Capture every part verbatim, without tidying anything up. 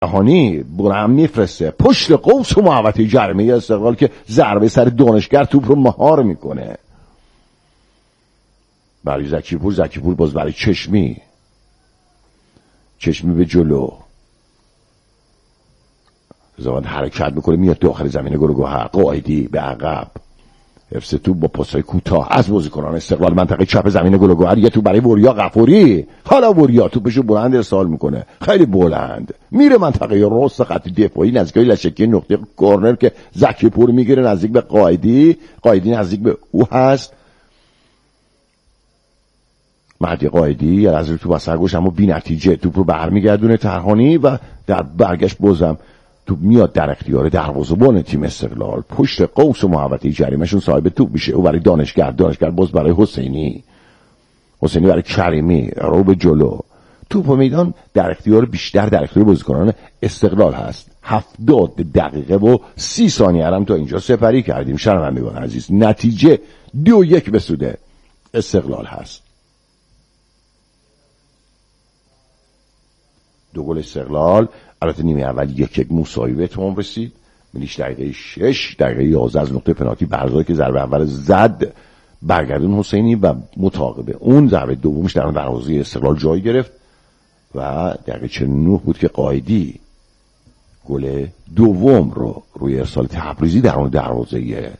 هانی بلند میفرسته پشت قوس و محوطه جریمه استقلال که ضربه سر دانشگر توپ رو مهار میکنه برای زکیپور. زکیپور باز برای چشمی چشمی به جلو زمان حرکت میکنه میاد داخل زمین گلگهر. قائدی به عقب حفظ توپ با پاسای کوتاه از بازیکنان استقلال منطقه چپ زمین گلگهر. یه توپ برای وریا غفوری. حالا وریا توپشو بلند ارسال میکنه خیلی بلند میره منطقه راست خط دفاعی نزدیک لشکی نقطه کورنر که زکیپور میگیره نزدیک به قائدی. قائدی نزدیک به او هست. مهدی قائدی از رو توپ اثر گوش اما بی نتیجه توپ رو برمیگردونه ترهانی و در برگشت بازم توپ میاد در اختیار دروازه‌بان تیم استقلال. پشت قوس و محوطه جریمه‌شون صاحب توپ میشه. او برای دانشگر. دانشگر باز برای حسینی. حسینی برای کریمی. رو به جلو. توپ و میدان در اختیار بیشتر در اختیار بازیکنان استقلال هست. هفتاد دقیقه و سی ثانیه هم تا اینجا سپری کردیم شنوندگان عزیز. نتیجه دو یک به سود استقلال هست. دو گل استقلال. البته نیمه اول یک یک مساوی به تمام رسید. ملیش دقیقه شش دقیقه یازده از نقطه پنالتی برزایی که ضربه اول زد برگردون حسینی و متعاقب اون ضربه دومش در دروازه استقلال جای گرفت و دقیقه چهل و نه بود که قائدی گل دوم رو روی ارسال تبریزی در اون دروازه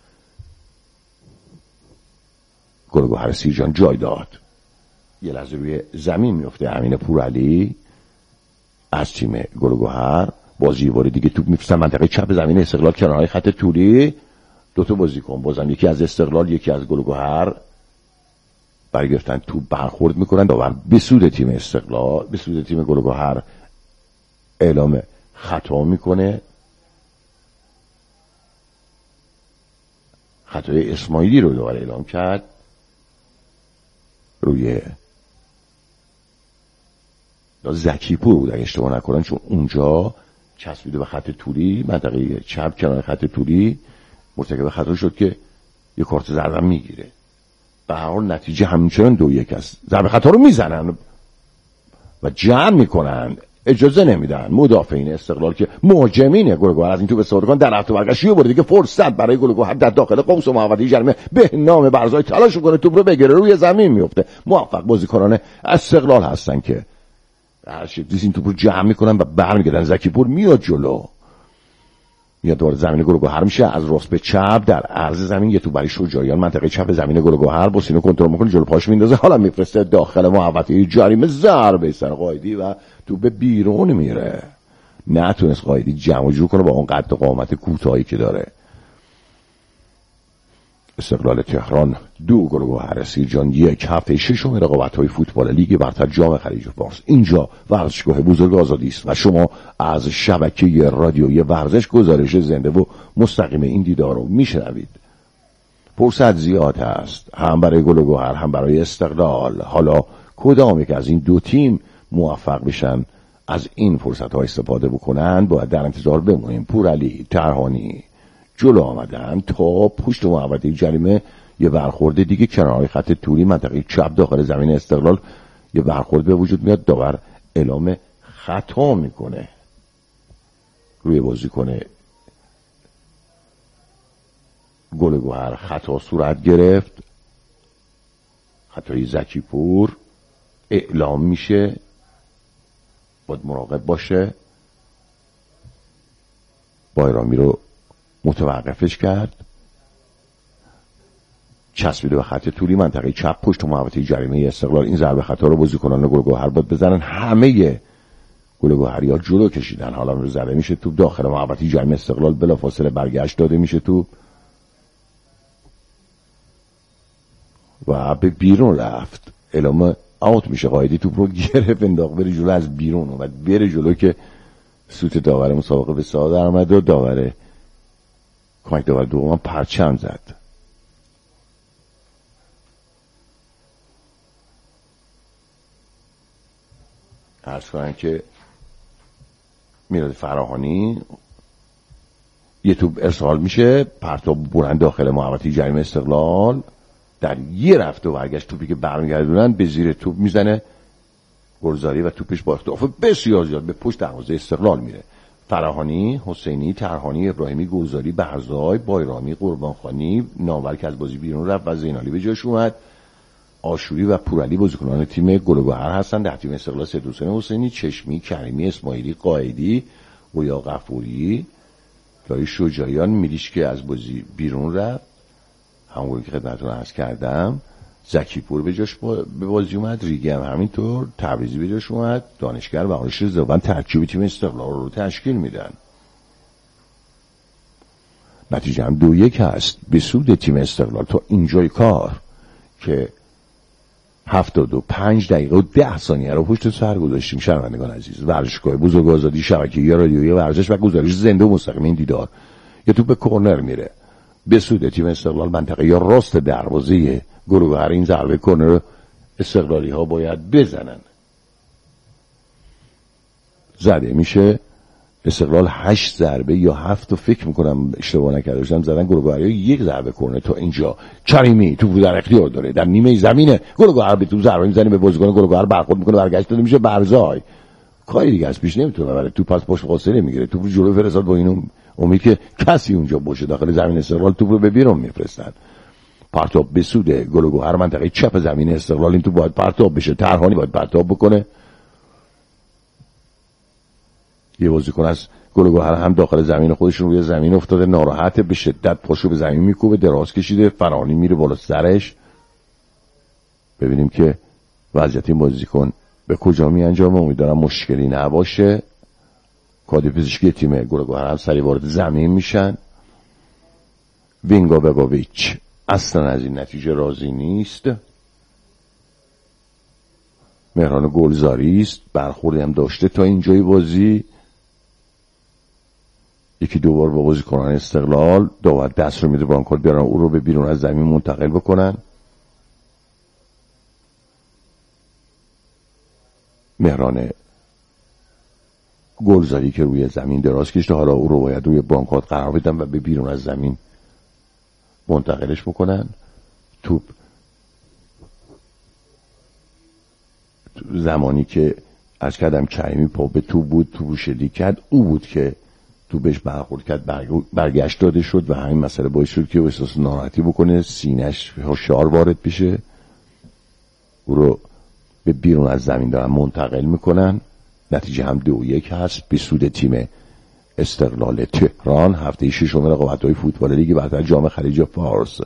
گلگهر سیرجان جای داد. یه لحظه روی زمین میفته امین پورعلی از تیم گلگهر. بازی بار دیگه توپ میفرستن منطقه چپ زمین استقلال کنارهای خط طولی. دو تا بازیکن بازم یکی از استقلال یکی از گلگهر برگرفتن توپ برخورد میکنن داور به سود تیم استقلال به سود تیم گلگهر اعلام خطا میکنه. خطای اسماعیلی رو داور اعلام کرد روی زکیپور بود اگه اشتباه نکنم چون اونجا چسبیده به خط طولی منطقه چپ کنار خط طولی مرتکب خطا شد که یه کارت زرد میگیره. به هر حال نتیجه همچنان دو یک است. ضربه خطا رو میزنن و جمع میکنن اجازه نمیدن مدافعین استقلال که مهاجمین گلگهر از این توپ استفاده کنن. در رفت و برگشت یه بار دیگه فرصت برای گلگهر در داخل قوس و محوطه جریمه به نام برزای تلاش میکنه توپ رو بگیره روی زمین میفته. موفق بازیکنان استقلال هستن که هر شکلی این توپ رو جمع میکنن و برمیگردن. زکیپور میاد جلو میاد دوباره زمین گلگهر میشه از راست به چپ در عرض زمین یه توپ برای شجاعیان منطقه چپ زمین گلگهر با سینو کنترل میکنه جلو پاش میندازه. حالا میفرسته داخل محوطه جریمه ضربه سر قائدی و توپ بیرون میره. نتونست قائدی جمع جور کنه با اون قد و قامت کوتاهی که داره. استقلال تهران دو گلگهر سیرجان یک. هفته ششم رقابت‌های فوتبال لیگ برتر جام خلیج فارس. اینجا ورزشگاه بزرگ آزادی است و شما از شبکه رادیویی ورزش گزارش زنده و مستقیم این دیدار رو میشنوید. فرصت زیاد هست هم برای گلگهر هم برای استقلال. حالا کدام یک از این دو تیم موفق بشن از این فرصت‌ها استفاده بکنن باید در انتظار بمونیم. پورعلی ترهانی جلو آمدن تا پشت محوطه جریمه یه برخورد دیگه کنارهای خط طولی منطقه چپ داخل زمین استقلال یه برخورد به وجود میاد. داور اعلام خطا میکنه روی بازیکن گلگهر. خطا صورت گرفت. خطای زکیپور اعلام میشه باید مراقب باشه. بایرامی رو متوقفش کرد. چسبیده به خط طولی منطقه چپ پشت محوطه جریمه استقلال. این ضربه خطا رو بازیکنان گلگهر باید بزنن. همه گلگهری‌ها جلو کشیدن. حالا رو زده میشه توپ داخل محوطه جریمه استقلال بلافاصله برگشت داده میشه توپ و به بیرون رفت. اعلام اوت میشه. قائدی توپ رو گرفت انداخت بره جلو از بیرون اومد بره جلو که سوت داور مسابقه به صدا در اومد و داور کمک داور دوم پرچم زد. عرض کنم که میلاد فراهانی یه توپ ارسال میشه پرتاب بلند داخل محوطه جریمه استقلال. در یه رفت و برگشت توپی که برمیگردونن به زیر توپ میزنه گلزاری و توپش با اختلاف بسیار زیاد به پشت دروازه استقلال میره. فراهانی، حسینی، ترهانی، ابراهیمی، گلزاری، برزای، بایرامی، قربانخانی، نامور که از بازی بیرون رفت و زینالی به جاش اومد. آشوری و پورعلی بازیکنان تیم گل و گوهر هستن. در تیم استقلال سید حسین حسینی، چشمی، کریمی، اسماعیلی، قائدی، گویا غفوری، لای شجاعیان، میلیش که از بازی بیرون رفت همونگونه که خدمتتون عرض کردم. زکی پور به جاش به بازی اومد. ریگی هم همینطور. تبریزی به جاش اومد. دانشگر و آرش زوبن ترکیب تیم استقلال رو تشکیل میدن. نتیجه هم دو یک هست به سود تیم استقلال تا اینجای کار که هفتاد و پنج دقیقه و ده ثانیه رو پشت سر گذاشتیم. شنوندگان عزیز، ورزشگاه بزرگ آزادی، شبکه‌ای رادیویی ورزش و گزارش زنده و مستقیم این دیدار. یه توپ به کرنر میره به سود تیم استقلال منطقه یا راست دروازه گروهر. این ضربه کرنر استقلالی ها باید بزنن. زده میشه. استقلال هشت ضربه یا هفت و فکر میکنم اشتباه نکرده باشم زدن. گروهر یک ضربه کرنر تا اینجا. کریمی توپ در اختیار داره در نیمه زمینه. گروهر به توپ ضربه میزنه به بازیکن گروهر برخورد میکنه برگشت داده میشه برزای. کاری دیگه از پیش نمیتونه ببره. توپ از پشت فاصله میگیره. توپ رو جلو فرستاد با اینو امید که کسی اونجا باشه داخل زمین استقلال توپ رو به بیرون میفرستن. پرتاب به سود گل و گوهر منطقه چپ زمین استقلال. این تو باید پرتاب بشه. ترهانی باید پرتاب بکنه. یه بازیکن از گل و گوهر هم داخل زمین خودشون روی زمین افتاده ناراحته به شدت پاشو به زمین میکوبه دراز کشیده. فرانی میره بالا سرش. ببینیم که وضعیت این بازیکن به کجا می انجامه. امیدوارم مشکلی نباشه. کادر پزشکی تیم گل و گوهر هم سریع وارد زمین میشن. وینگا بگاویچ اصلا از این نتیجه راضی نیست. مهران گلزاری است. برخوردی هم داشته تا اینجای بازی. یکی دوبار با بازیکنان استقلال داور دست رو میده برانکورد بیارن او رو به بیرون از زمین منتقل بکنن. مهران گلزاری که روی زمین دراز کشته حالا او رو باید روی بانکات قرار بدن و به بیرون از زمین منتقلش بکنن. توپ زمانی که از کردم کریمی پا به توپ بود توپ شلیک کرد او بود که توپش برخورد کرد برگشت داده شد و همین مسئله باعث شد که احساس ناراحتی بکنه سینش هوشیار وارد بشه. او رو به بیرون از زمین دارن منتقل میکنن. نتیجه هم دو یک هست به سود تیم استقلال تهران. هفته ششم رقابت‌های فوتبال لیگ برتر جام خلیج فارس.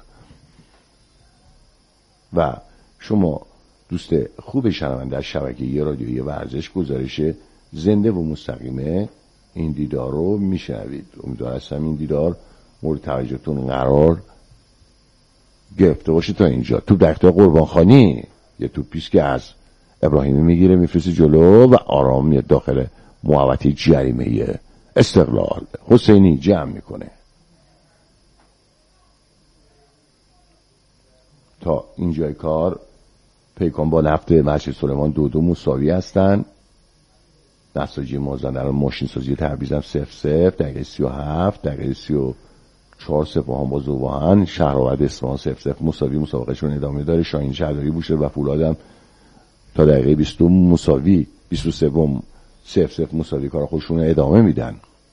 و شما دوست خوب شنونده از شبکه‌ای رادیویی ورزش گزارش زنده و مستقیمه این دیدار رو میشنوید. امیدوار هستم این دیدار مورد توجهتون قرار گرفته باشه. تا اینجا توپ در اختیار قربانخانی. یه توپیست که از ابراهیمی میگیره میفرسته جلو و آرام میاد داخل محوطه جریمه استقلال. حسینی جمع میکنه. تا اینجای کار پیکان با نفت مسجد سلیمان دو دو مساوی هستن. نساجی مازندران ماشین سازی تبریز هم صفر صفر. دقیقه سی و هفت دقیقه سی و چهار سپاهان با زوباهن. شهرآباد اصفهان صفر صفر مساوی مسابقهشون ادامه داره. شاهین شهرداری بوشهر و فولادم تا دقیقه بیست مساوی بیست و سه صفر صفر مساوی کار خودشون ادامه میدن.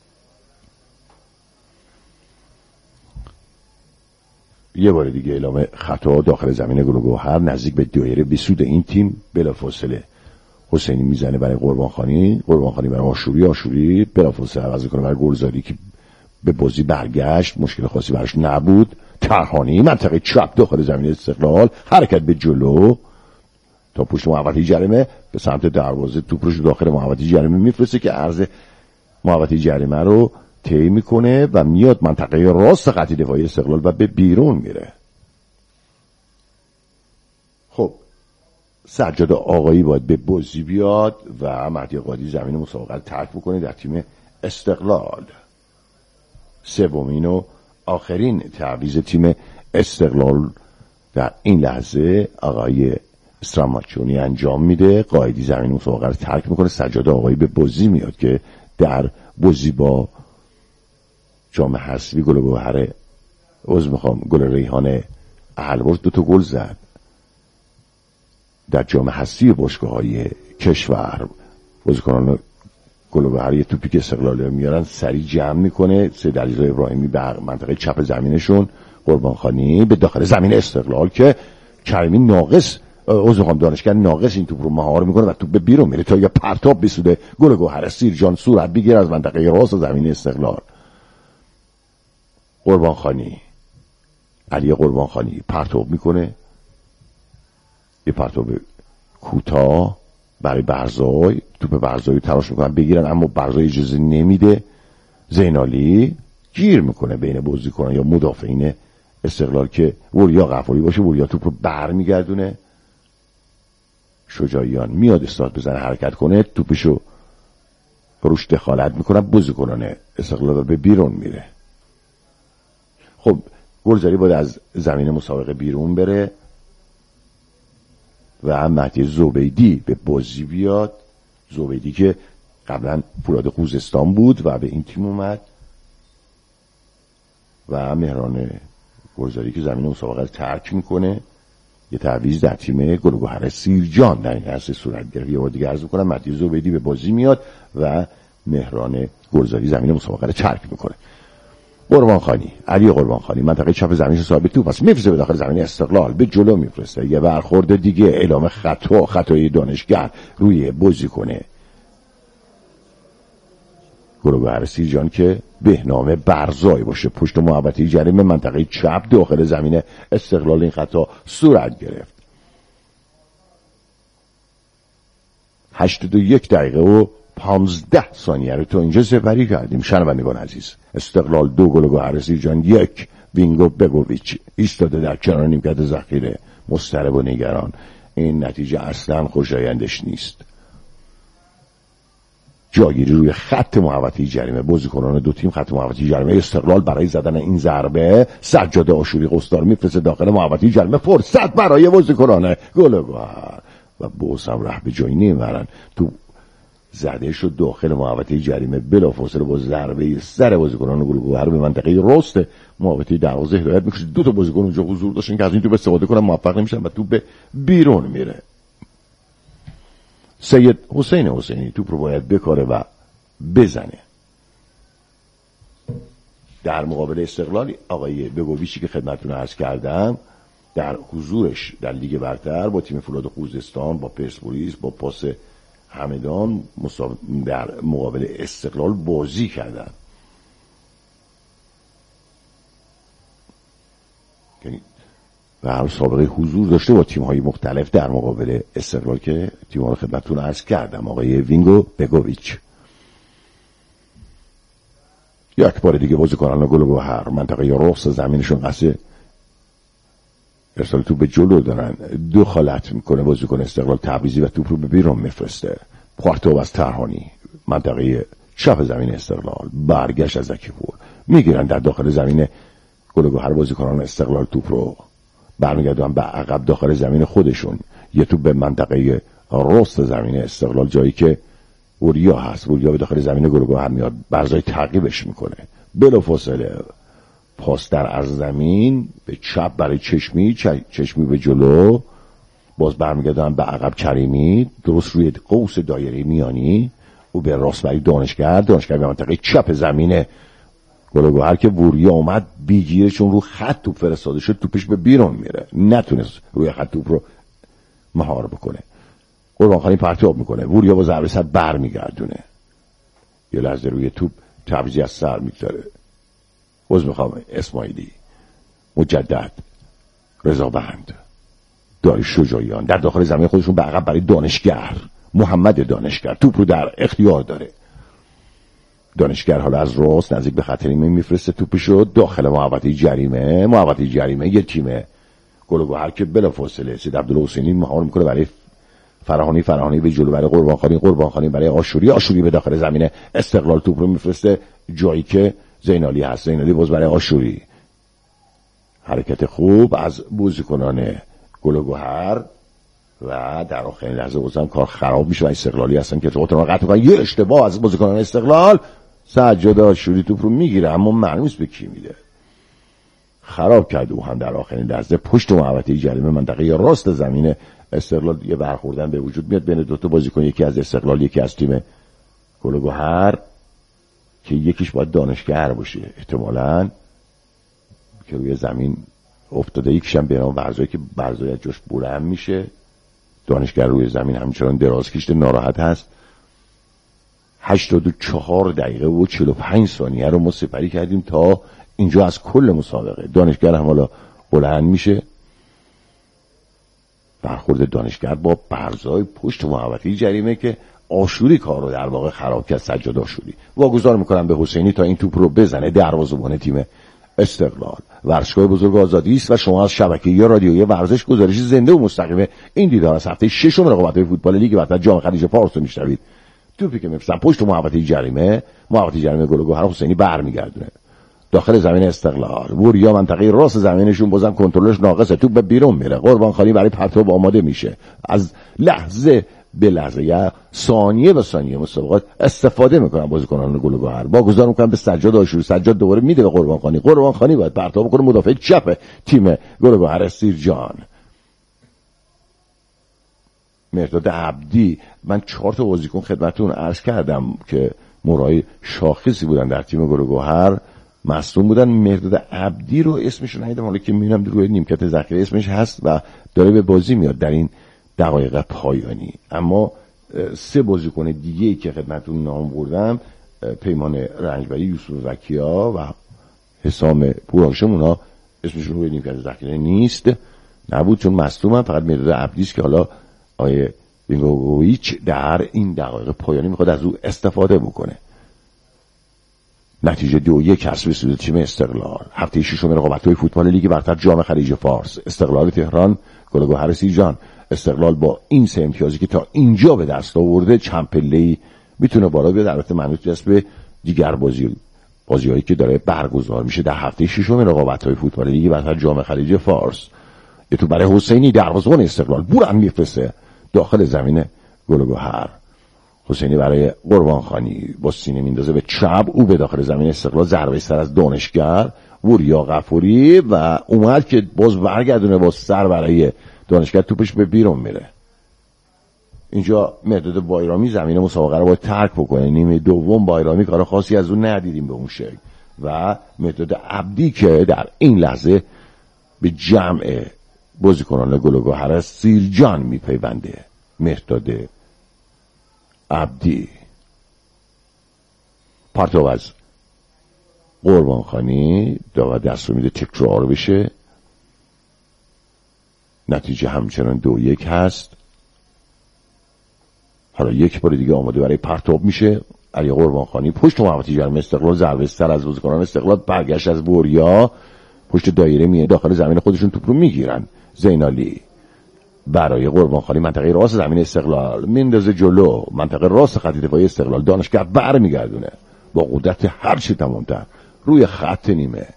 یه بار دیگه اعلام خطا داخل زمین گل و گوهر نزدیک به دایره به سود این تیم. بلافاصله حسینی میزنه برای قربانخانی. قربانخانی برای آشوری. آشوری بلافاصله عوض کنه برای گلزاری که به بازی برگشت. مشکل خاصی براش نبود. ترهانی منطقه چپ داخل زمین استقلال حرکت به جلو تا پشت محوطه جریمه به سمت دروازه توپ رو داخل محوطه جریمه میفرسته که عرض محوطه جریمه رو طی میکنه و میاد منطقه راست خط دفاعی استقلال و به بیرون میره. خب سجاد آقایی باید به بازی بیاد و مهدی قادی زمین مسابقه رو ترک بکنه در تیم استقلال. سومین و آخرین تعویض تیم استقلال در این لحظه آقای استراماچونی انجام میده. قائدی زمین مسابقه رو ترک میکنه. سجاد آقایی به بازی میاد که در بازی با جام حذفی گل گوهر عذر میخوام گل ریحان اهلبرز دو تا گل زد در جام حذفی باشگاه‌های کشور بازیکنان گلوگهر یه توپی که استقلالی میارن سریع جمع میکنه، سید علیرضا ابراهیمی به منطقه چپ زمینشون، قربانخانی به داخل زمین استقلال که کریمی ناقص اوزقام دانشگر ناقص این توپ رو مهار میکنه و توپ به بیرون میره تا یه پرتاب بسوده گلوگهر سیرجان صورت بگیر از منطقه راست زمین استقلال. قربانخانی علی قربانخانی پرتاب میکنه، یه پرتاب کوتاه برای برزای، توپ برزای تلاش میکنن بگیرن اما برزای اجازه نمیده، زینالی گیر میکنه بین بازیکنان یا مدافعین استقلال که وریا غفاری باشه، وریا توپ رو بر میگردونه، شجاعیان میاد استاد بزنه حرکت کنه، توپشو روش دخالت میکنن بازیکنان استقلال به بیرون میره. خب گلزاری باید از زمین مسابقه بیرون بره و مهدی زبیدی به بازی بیاد. زبیدی که قبلا فولاد خوزستان بود و به این تیم اومد و مهران گلزاری که زمین مسابقه رو ترک میکنه، یه تعویض در تیم گلوگهر سیرجان در این عرصه صورت گرفت. یه بار دیگه عرض میکنم مهدی زبیدی به بازی میاد و مهران گلزاری زمین مسابقه رو ترک میکنه. قربانخانی علی قربانخانی منطقه چپ زمینش صاحب توپ است، میفرسته به داخل زمین استقلال، به جلو میفرسته، یه برخورد دیگه اعلام خطا، خطای دانشگر روی بازیکن گلوگهر سیرجان که بهنام برزای باشه پشت محوطه جریمه منطقه چپ داخل زمین استقلال این خطا صورت گرفت. هشتاد و یک دقیقه و پانزده ثانیه رو تا اینجا سپری کردیم. شنوندگان عزیز، استقلال دو، گلوگهر سیرجان یک. وینگو بگوویچ ایستاده در کنار نیمکت ذخیره مضطرب و نگران. این نتیجه اصلا خوشایندش نیست. جاگیری روی خط محوطه جریمه، بازیکنان دو تیم خط محوطه جریمه. استقلال برای زدن این ضربه سجاد آشوری قصدار میفرسته داخل محوطه جریمه، فرصت برای بازیکنان گلوگهر و بوس هم ره به جایی نمیبرن. تو زده شد داخل محوطه جریمه، بلافاصله با ضربه سر بازیکنان گلوگهر به منطقه راست محوطه دروازه هدایت میشه. دو تا بازیکن اونجا حضور داشتن که از این توپ استفاده کنن، موفق نمیشن و توپ به بیرون میره. سید حسین حسینی توپ رو باید بکاره و بزنه. در مقابل استقلال آقای بگوویچی که خدمتتون عرض کردم در حضورش در لیگ برتر با تیم فولاد خوزستان، با پرسپولیس، با پاس همدان در مقابل استقلال بازی کردن. یعنی و هر سابقه حضور داشته با تیم‌های مختلف در مقابل استقلال که تیم‌ها رو خدمتتون عرض کردم. آقای وینگو بگوویچ یک بار دیگه بازیکنان گلوگهر منطقه راست زمینشون قصد ارسال توپ به جلو دارن، دخالت میکنه بازیکن استقلال تبریزی و توپ رو به بیرون میفرسته. پارتو از ترهانی منطقه چپ زمین استقلال، برگشت از زکیپور میگیرن در داخل زمین گلوگهر. بازیکنان استقلال توپ رو برمیگردن به عقب داخل زمین خودشون، یه توپ به منطقه راست زمین استقلال جایی که وریا هست، وریا به داخل زمین گلوگهر میاد، برزای تعقیبش میکنه، بلافاصله پاس در عرض زمین به چپ برای چشمی، چشمی به جلو، باز برمیگردن به عقب کریمی درست روی قوس دایره میانی، او به راست برای دانشگر، دانشگر به منطقه چپ زمین گلوگهر که وریا اومد بیگیره چون رو خط توپ فرستاده شد، توپش به بیرون میره، نتونست روی خط توپ رو مهار بکنه. قربانخانی پرتاب میکنه، وریا با ضربه سر بر میگردونه، یه لحظه روی توپ تبریزی از سر میگذاره. باز میخوام اسماعیلی، مجدد، رضابند، داریوش شجاعیان در داخل زمین خودشون به عقب برای دانشگر، محمد دانشگر توپ رو در اختیار داره. دانشگر حالا از راست نزدیک به خط نیمه میفرسته توپشو داخل محوطه جریمه. محوطه جریمه یه تیم گلوگهر که بلافاصله سید عبدالله حسینی مهار میکنه برای فراهانی، فراهانی به جلو برای قربانخانی، قربانخانی برای آشوری، آشوری به داخل زمین استقلال توپ رو میفرسته جایی که زینالی هست، زینالی باز برای آشوری. حرکت خوب از بازیکنان گلوگهر و در آخرین لحظه بازم کار خراب میشه و استقلالی هستن که ارتباط رو قطع میکنن. یه اشتباه از بازیکنان استقلال، سجاد آشوری توپ رو میگیره اما معلوم نیست به کی میده، خراب کرده او هم در آخرین لحظه پشت محوطه جریمه منطقه راست زمین استقلال یه برخوردن به وجود میاد بین دو تا بازیکن، یکی از استقلال یکی از تیم گل و گوهر که یکیش باید دانشگر باشه احتمالاً که روی زمین افتاده، یکیش هم به نام برزایی که برزایی از جاش بلند میشه. دانشگر روی زمین همچنان دراز کشیده ناراحت هست. هشتاد و چهار دقیقه و چهل و پنج ثانیه رو ما سپری کردیم تا اینجا از کل مسابقه. دانشگر هم حالا بلند میشه. برخورد دانشگر با برزای پشت محوطه جریمه که آشوری کار رو در واقع خراب کرد. سجاد آشوری واگذار میکنم به حسینی تا این توپ رو بزنه. دروازه‌بان تیم استقلال. ورزشگاه بزرگ آزادی است و شما از شبکه رادیویی ورزش گزارش زنده و مستقیم این دیدار از هفته ششم رقابت‌های فوتبال لیگ برتر جام خلیج فارس رو میشنوید. توپی که میفرستن پشت محوطه جریمه، محوطه جریمه گل و گوهر حسینی برمیگردونه داخل زمین استقلال. وریا منطقه راست زمینشون بازم کنترلش ناقصه، توپ به بیرون میره. قربانخانی برای پرتاب آماده میشه. از لحظه به لحظه یا ثانیه به ثانیه مسابقات استفاده میکنن بازیکنان گل و گوهر. واگذار میکنن به سجاد آشوری. سجاد دوباره میده به قربانخانی. قربانخانی باید پرتاب کنه مدافع چپ تیم گل و گوهر سیرجان. مرداد عبدی. من چهار تا بازیکن خدمتتون عرض کردم که مرای شاخصی بودن در تیم گل و گوهر، مصدوم بودن. مرداد عبدی رو اسمش رو ندیدم، حالا که میبینم روی نیمکت ذخیره اسمش هست و داره به بازی میاد در این دقایق پایانی. اما سه بازیکن دیگه‌ای که خدمتتون نام بردم، پیمان رنجبری، یوسف وکیا و حسام پورهاشم، اونا اسمشون روی نیمکت ذخیره نیست، نبود چون مصدومن. فقط مرداد عبدی است که حالا آیه بینگوویچ در این دقایق پایانی میخواد از او استفاده بکنه. نتیجه دو یک هست به سود تیم استقلال. هفته ششم رقابت‌های فوتبال لیگ برتر جام خلیج فارس. استقلال تهران گل و گوهر سیرجان. استقلال با این سه امتیازی که تا اینجا به دست آورده چند پله‌ای میتونه بالا بیاد. البته منوط است به دیگر بازی بازی‌هایی که داره برگزار میشه در هفته ششم رقابت‌های فوتبال لیگ برتر جام خلیج فارس. یه تو برای حسینی دروازه‌بان استقلال بورن میفرسته داخل زمین گل و گوهر. حسینی برای قربانخانی با سینه میندازه به چپ، او به داخل زمین استقلال ضربه سر از دانشگر. وریا غفوری و اومد که باز برگردونه با سر برای دانشگر، توپش به بیرون میره. اینجا مرداد بایرامی زمین مسابقه رو باید ترک بکنه. نیمه دوم بایرامی کار خاصی از اون ندیدیم به اون شکل و مرداد عبدی که در این لحظه به جمع بازیکنان گل و گوهر سیرجان میپیونده. مرداد عبدی پرتاب از قربانخانی و دست رو میده تکرار بشه. نتیجه همچنان دو یک هست. حالا یک بار دیگه آماده برای پرتاب میشه. علی قربانخانی پشت محوطه جریمه استقلال، ضربه سر از بازیکنان استقلال، برگشت از وریا پشت دایره میاد داخل زمین خودشون توپ رو میگیرن. زینالی برای قربانخانی منطقه راست زمین استقلال میندازه جلو، منطقه راست خط دفاعی استقلال. دانشگر برمیگردونه با قدرت هر چی تمام‌تر روی خط نیمه.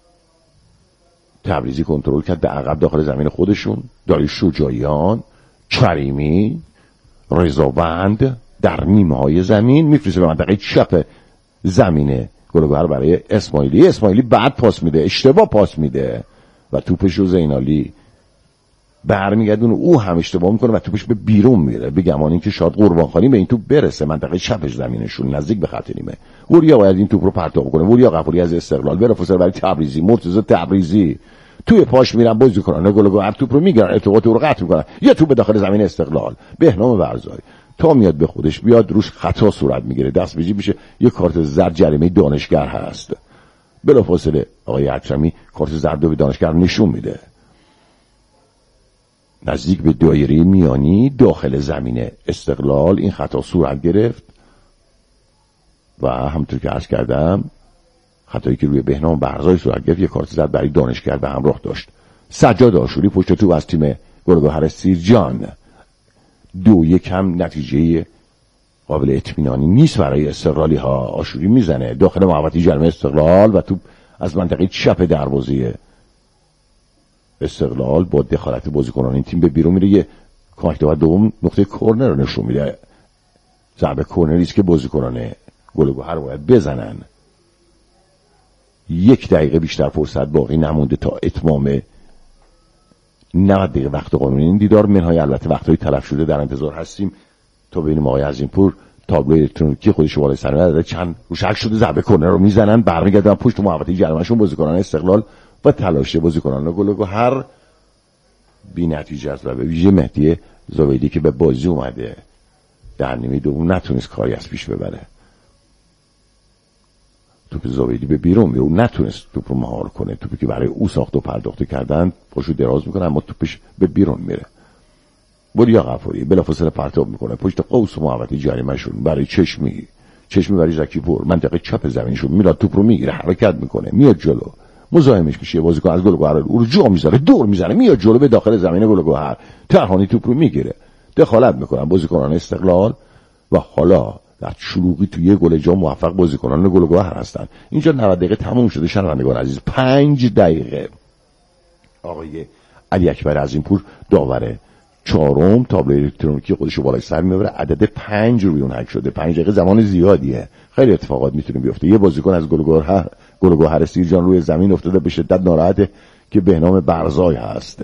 تبریزی کنترل کرد به عقب داخل زمین خودشون. داریوش شجاعیان، کریمی، رضاوند در نیمه های زمین میفرسته به منطقه چپ زمینه گل و گوهر برای اسماعیلی. اسماعیلی بعد پاس میده، اشتباه پاس میده و توپش رو زینالی برمیگردونه. او هم اشتباه میکنه و توپش به بیرون میره. بگمان این که شاید قربانخانی به این توپ برسه منطقه چپش زمینشون نزدیک به خط نیمه. وریا باید این توپ رو پرتاب کنه. وریا غفوری از استقلال بلافاصله برای تبریزی. مرتضی تبریزی توی پاش میرن بازیکنان گل و گوهر توپ رو میگیرن، ارتباط رو قطع میکنن. یه توپ به داخل زمین استقلال. بهنام ورزایی تا میاد به خودش بیاد روش خطا صورت میگیره، دست به جیب میشه. یه کارت زرد جریمه دانشگر هست. بلافاصله آقای اکرمی کارت زرد رو به دانشگر نشون میده. نزدیک به دایره میانی داخل زمین استقلال این خطا صورت گرفت و همونطور که عرض کردم خطایی که روی بهنام برزای صورت گرفت یک کارت زرد برای دانشگر به همراه داشت. سجاد آشوری پشت توپ از تیم گل و گوهر سیرجان. دو یک هم نتیجه قابل اطمینانی نیست برای استقلالی ها. آشوری میزنه داخل محوطه جریمه استقلال و توپ از منطقه چپ دروازه استقلال با دخالت بازیکنان این تیم به بیرون میره. یه کمک داور دوم نقطه کورنر رو نشون میده. ضربه کورنری است که بازیکنان گل و گوهر باید بزنن. یک دقیقه بیشتر فرصت باقی نمونده تا اتمام نود دقیقه وقت قانونی این دیدار، منهای البته وقت‌های تلف شده در انتظار هستیم تا ببینیم آقای عظیمپور تابلوی الکترونیکی خودش بالای سر داده چند روشک شده ضربه کرنر رو میزنن، برمیگردن پشت محوطه جریمه‌شون، بازیکنان استقلال و تلاش بازیکنان گل هر بی نتیجه است و به ویژه مهدی زبیدی که به بازی اومده در نیمه دوم نتونست کاری از پیش ببره. توپ زبیدی به بیرون میره، اون نتونست توپ رو مهار کنه، توپی که برای او ساخت و پرداخته کردن پاشو دراز میکنه اما توپش به بیرون میره. وریا غفاری بلافاصله پرتاب میکنه پشت قوس محوطه جریمه‌شون برای چشمی چشمی برای زکیپور منطقه چپ زمینشون میاد، توپ رو میگیره، حرکت میکنه، میاد جلو، مزاحمش میشه، بازیکن از گلگهر او رو جا میذاره، دور میزنه، میاد جلو به داخل زمین گلگهر، ترهانی توپ رو میگیره، دخالت میکنن بازیکنان استقلال و حالا در شلوغی توی یه گل جا موفق بازیکنان گلگهر هستن. اینجا نود دقیقه تموم شده شنوندگان عزیز. پنج دقیقه آقای علی اکبر عظیمپور داور چهارم تابلوی الکترونیکی خودشو بالای سر میبره، عدد پنج روی اون حک شده. پنج دقیقه زمان زیادیه، خیلی اتفاقات میتونه بیفته. یه بازیکن از گلگهر گلگهر سیرجان روی زمین افتاده، به شدت ناراحته که بهنام برزای هست.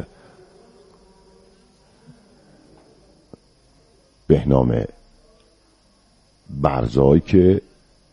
بهنام برزای که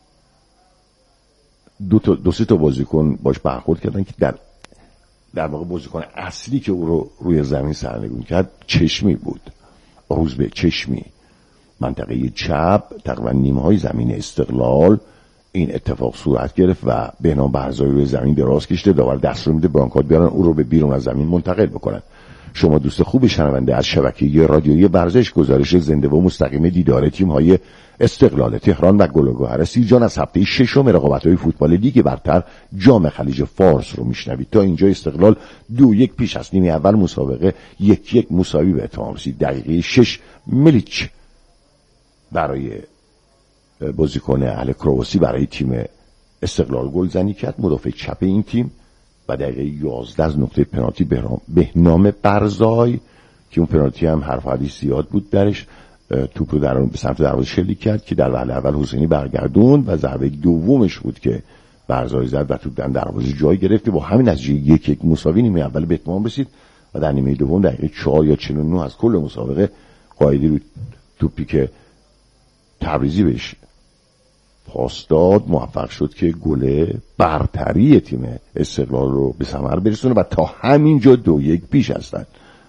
دو تا دو سه تا بازیکن باش برخورد کردن که در در واقع بازیکن اصلی که او رو روی زمین سرنگون کرد چشمی بود، روزبه چشمی، منطقه چپ تقریبا نیمه های زمین استقلال این اتفاق صورت گرفت و بهنام برزای روی زمین دراز کشیده، داور دست رو میده برانکات بیارن او رو به بیرون از زمین منتقل بکنن. شما دوست خوب شنونده از شبکه رادیویی ورزش، گزارش زنده و مستقیم دیدار تیم های استقلال تهران و گلگهر سیرجان از هفته ششم رقابت‌های فوتبال لیگ برتر جام خلیج فارس رو میشنوید. تا اینجا استقلال دو یک پیش از نیمه اول مسابقه یک یک مساوی به اتمام رسید. دقیقه شش ملیچ برای بازیکن اهل کرواسی برای تیم استقلال گل زنی کرد، مدافع چپ این تیم، و دقیقه یازده از نقطه پنالتی بهنام برزای که اون پنالتی هم حرف حدیث زیاد بود درش، توپ رو در به سمت دروازه شلیک کرد که در وهله اول حسینی برگردوند و ضربه دومش بود که برزای زد و توپ در دروازه جای گرفت که با همین نتیجه یک یک مساوی نیمه اول به اتمام رسید و در نیمه دوم دقیقه چهار یا چهل و نه از کل مسابقه قائدی رو توپی که تبریزی بهش پاس داد موفق شد که گل برتری تیم استقلال رو به ثمر برسونه و تا همینجا دو یک پیش هستن.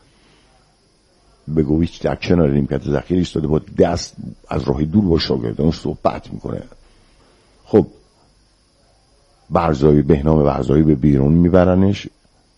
بگویچ در کنار نیمکت ذخیره ایستاده با دست از راه دور با شاگردان صحبت میکنه. خب برزایی بهنام برزایی به بیرون میبرنش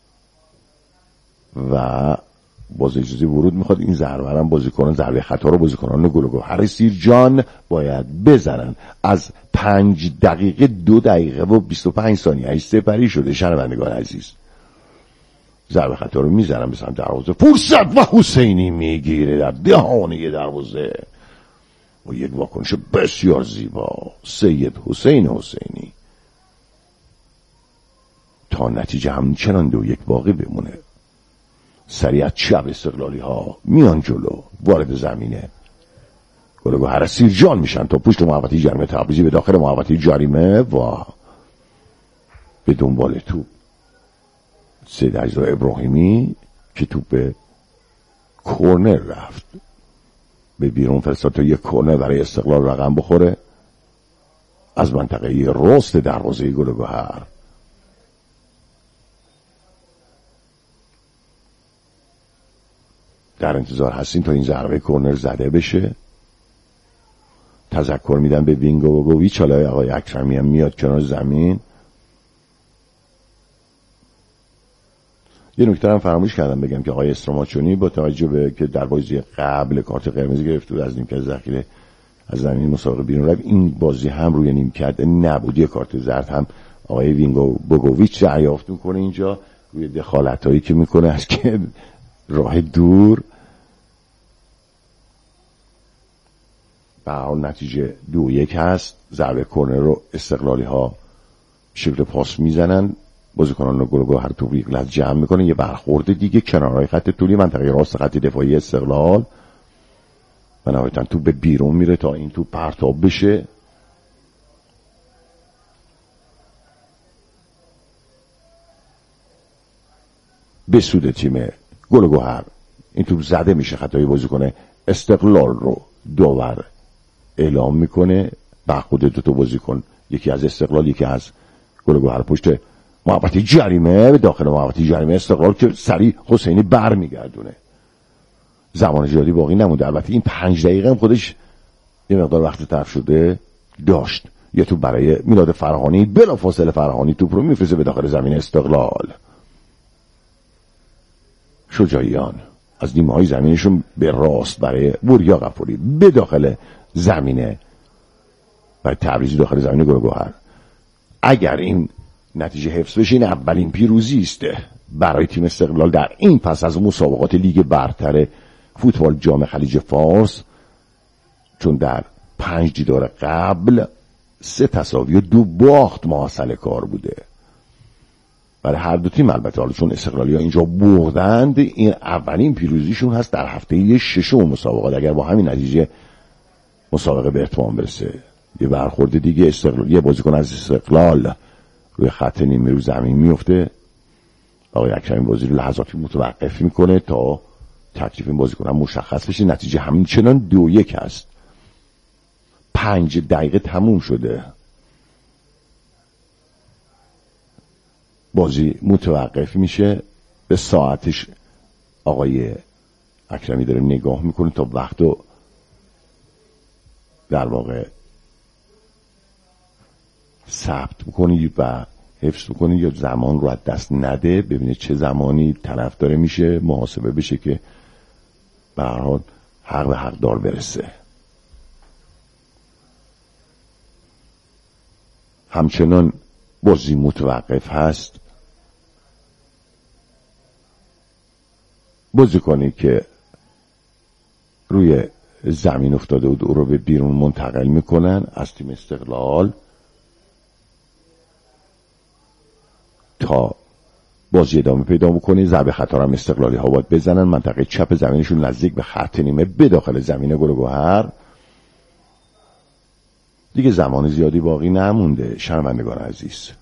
و باز اجازه ورود میخواد. این ضربه هم بازیکنان ضربه خطا رو بازیکنان گلگهر سیرجان باید بزنن. از پنج دقیقه دو دقیقه و بیست و پنج ثانیه سپری شده شنوندگان عزیز. ضربه خطا رو میزنن به سمت دروازه، فرصت و حسینی میگیره در دهانه دروازه و یک واکنش بسیار زیبا سید حسین حسینی تا نتیجه همچنان دو یک باقی بمونه. سریعت چپ استقلالی ها میان جلو، وارد زمینه گلگهر سیرجان میشن تا پشت محوطه جریمه تبریزی به داخل محوطه جریمه و به دنبال توپ سید عزیزا ابراهیمی که توپ به کورنر رفت به بیرون فرستاد تا یک کورنر برای استقلال رقم بخوره از منطقه راست دروازه گلگهر. در انتظار هستیم تا این ضربه کورنر زده بشه. تذکر میدم به وینگو بگویچ، حالا آقای اکرمی هم میاد کنار زمین. یه نکته هم فراموش کردم بگم که آقای استراماچونی با توجه به که در بازی قبل کارت قرمز گرفت و از نیمکت ذخیره از زمین مسابقه بیرون رفت، این بازی هم روی نیمکت نبود، یه کارت زرد هم آقای وینگو بوگوویچ دریافت میکنه اینجا روی دخالتایی که میکنه از که راه دور. به حال نتیجه دو یک هست. ضربه کورنر رو استقلالی ها شکل پاس میزنن، بازیکنان رو گلگهر توپ یک لحظه جمع میکنن، یه برخورد دیگه کنارهای خط طولی منطقه راست خط دفاعی استقلال و نهایتاً توپ به بیرون میره تا این توپ پرتاب بشه. به سود تیم گل گوهر این توپ زده میشه، خطای بازیکن استقلال رو داور اعلام میکنه، برخورد دو تا بازیکن، یکی از استقلال یکی از گل گوهر، پشت محوطه جریمه، به داخل محوطه جریمه استقلال که سریع حسینی بر میگردونه. زمان زیادی باقی نمونده. البته این پنج دقیقه هم خودش یه مقدار وقت طرف شده داشت. یه توپ برای میلاد فرهانی، بلافاصله فرهانی توپ رو میفرسته به داخل زمین استقلال. شجاعیان از نیمه های زمینشون به راست برای وریا غفوری به داخل زمینه، برای تبریزی داخل زمین گل گوهر. اگر این نتیجه حفظ بشه این اولین پیروزی است برای تیم استقلال در این پس از مسابقات لیگ برتر فوتبال جام خلیج فارس، چون در پنج دیدار قبل سه تساوی و دو باخت محصل کار بوده برای هر دو تیم. البته حالا چون استقلالی ها اینجا بردند، این اولین پیروزیشون هست در هفته ششم مسابقات. اگر با همین نتیجه مسابقه به اتمام برسه، یه برخورد دیگه استقلال، یه بازیکن از استقلال روی خط نیمه رو زمین میفته، آقای اکرمی بازی رو لحظاتی متوقف میکنه تا تکلیف این بازیکن هم مشخص بشه. نتیجه همچنان دو یک هست. پنج دقیقه تموم شده، بازی متوقف میشه. به ساعتش آقای اکرمی داره نگاه میکنه تا وقتو در واقع ثبت بکنی و حفظ بکنی یا زمان رو از دست نده، ببینه چه زمانی طرف داره میشه محاسبه بشه که به هر حال حق به حق دار برسه. همچنان بازی متوقف هست. بازیکنی که روی زمین افتاده بود او رو به بیرون منتقل میکنن از تیم استقلال تا بازی ادامه پیدا میکنه. ضربه خطا هم استقلالی ها باید بزنن. منطقه چپ زمینشون نزدیک به خط نیمه به داخل زمین گل گوهر. دیگه زمان زیادی باقی نمونده. شنوندگان عزیز،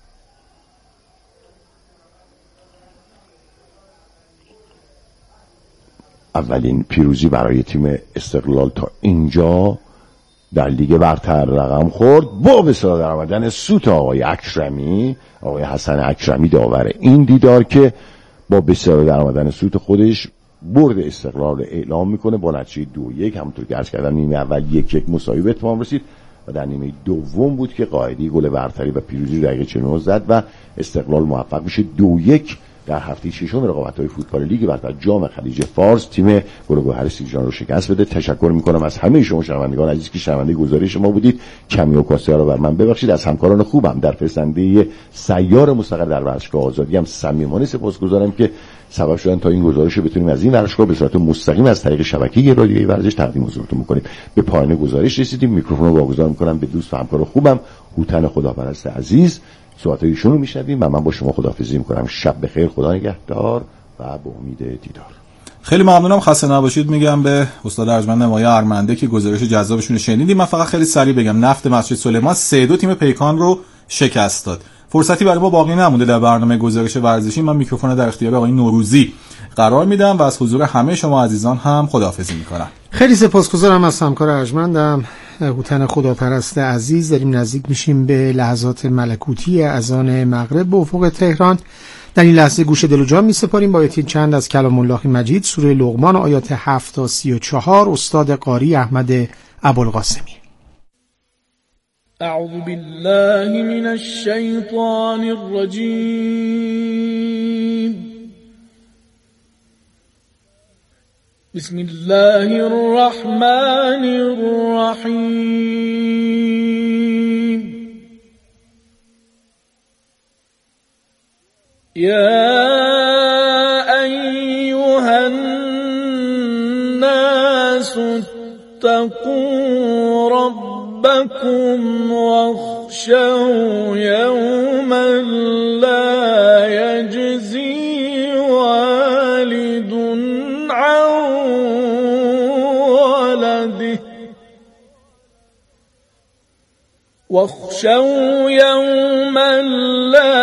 اولین پیروزی برای تیم استقلال تا اینجا در لیگ برتر رقم خورد با به صدا در آمدن سوت آقای اکرمی، آقای حسن اکرمی داور این دیدار که با به صدا در آمدن سوت خودش برد استقلال اعلام میکنه با نتیجه دو یک. همونطور که عرض کردم نیمه اول یک یک مساوی به اتمام رسید و در نیمه دوم بود که قائدی گل برتری و پیروزی دقیقه چهل و نه زد و استقلال موفق میشه دو یک در هفته ششم رقابت‌های فوتبال لیگ برتر جام خلیج فارس تیم گل گوهر سیرجان رو شکست بده. تشکر میکنم از همه شما شنوندگان عزیز که شنونده گزارش ما بودید. کمی و کاسته رو بر من ببخشید. از همکاران خوبم در فرستنده سیار مستقر در ورزشگاه آزادی هم صمیمانه سپاسگزارم که سبب شدن تا این گزارش رو بتونیم از این ورزشگاه به صورت مستقیم از طریق شبکه رادیویی ورزش تقدیم حضورتون بکنیم. به پایان گزارش رسیدیم. میکروفون رو واگذار میکنم به دوست و همکار خوبم هوتن خداپرست عزیز. صحبت ایشون رو میشنویم و من با شما خداحافظی میکنم. شب بخیر، خدا نگهدار و به امید دیدار. خیلی ممنونم، خسته نباشید میگم به استاد ارجمند نمایه ارمنده که گزارش جذابشون رو شنیدیم. من فقط خیلی سریع بگم نفت مسجد سلیمان سه دو تیم پیکان رو شکست داد. فرصتی برای ما باقی نمونده در برنامه گزارش ورزشی. من میکروفون رو در اختیار آقای نوروزی قرار میدم و از حضور همه شما عزیزان هم خداحافظی میکنم. خیلی سپاسگزارم از همکار ارجمندم هوتن خداپرست عزیز. داریم نزدیک میشیم به لحظات ملکوتی اذان مغرب به افق تهران. در این لحظه گوش دل و جان میسپاریم با آیاتی چند از کلام الله مجید، سوره لقمان آیات هفت تا سی و چهار. استاد قاری احمد ابوالقاسمی. اعوذ بالله من الشیطان الرجیم. بسم الله الرحمن الرحیم. یا ایها الناس اتقوا ربكم واخشوا يوما لا يجزي والد عن ولده واخشوا يوما لا